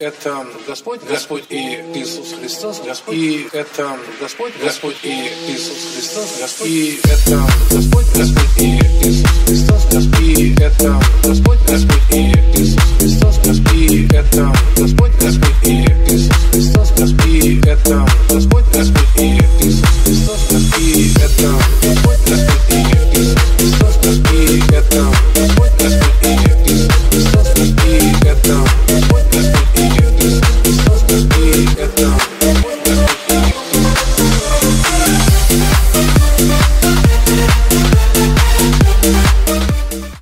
это Господь, Господь и Иисус Христос, Господь, и это Господь, Господь и Иисус Христос, Господь, и это Господь, Господь и Иисус Христос, Господь.